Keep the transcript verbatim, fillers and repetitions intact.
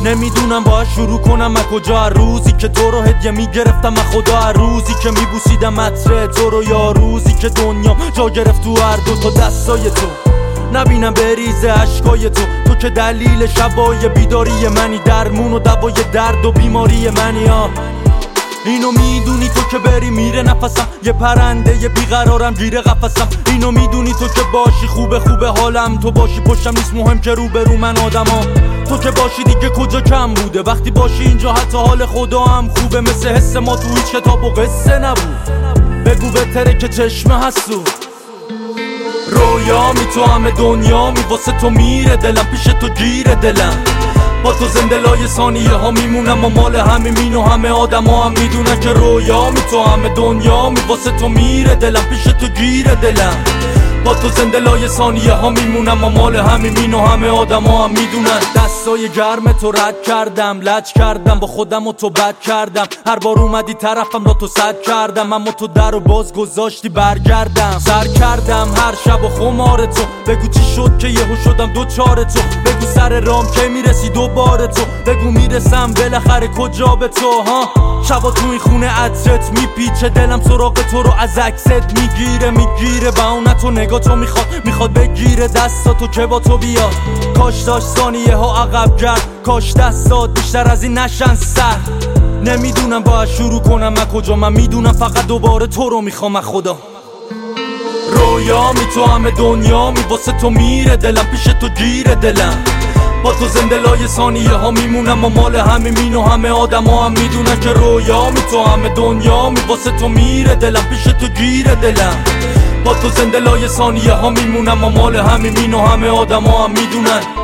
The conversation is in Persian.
نمیدونم باید شروع کنم از کجا، هر روزی که تو رو هدیه میگرفتم از خدا، هر روزی که میبوسیدم عطر تو رو، یا روزی که دنیام جا گرفت تو هر دو تا دستای تو. نبینم بریزه عشقای تو، تو که دلیل شبای بیداری منی، درمون و دوای درد و بیماری منی. ها اینو میدونی تو که بری میره نفسم، یه پرنده یه بیقرارم گیره قفسم. اینو میدونی تو که باشی خوبه خوبه حالم، تو باشی پشتم نیست مهم که رو به رو من آدما. تو که باشی دیگه کجا کم بوده، وقتی باشی اینجا حتی حال خدا هم خوبه. مثل حس ما تو هیچ کتاب و قصه نبود، بگو بهتره که چشمه هستو. رویا می تو همه دنیا می واسه تو میره دلم، پیش تو گیره دلم. با تو زنده لای ثانیه ها میمونم و مال همه مین و همه آدم ها هم میدونن که رویا می تو همه دنیا می واسه تو میره دلم، پیش تو گیره دلم. با تو زنده لای ثانیه ها میمونم و مال همه مین و همه آدم ها هم میدونن. دستای گرم تو رد کردم، لج کردم با خودم و تو بد کردم. هر بار اومدی طرفم با تو صد کردم، اما تو در و باز گذاشتی برگردم. سر کردم هر شب و خمار تو، بگو چی شد که یهو شدم دوچار تو. بگو سر رام که میرسی دوباره تو، بگو میرسم بالاخره کجا به تو. ها شبا تو این خونه عطرت میپیچه، دلم سراغ تو رو از عکست میگیره میگیره. بهونه تو نگاه تو میخواد میخواد بگیره دستاتو که با تو بیاد. کاش داشت ثانیه ها عقب گرد، کاش دستات بیشتر از این نشن سر. نمیدونم باید شروع کنم از کجا، من میدونم فقط دوباره تو رو میخوام از خدا. رویا می تو همه دنیا می واسه تو میره دلم، پیش تو گیره دلم. با تو زنده لای ثانیه ها میمونم و مال همه مین و همه آدم ها هم میدونن که رویا می تو همه دنیا می واسه تو میره دلم، پیش تو گیره دلم. با تو زنده لای ثانیه ها میمونم و مال همه مین و همه آدم ها هم میدونن.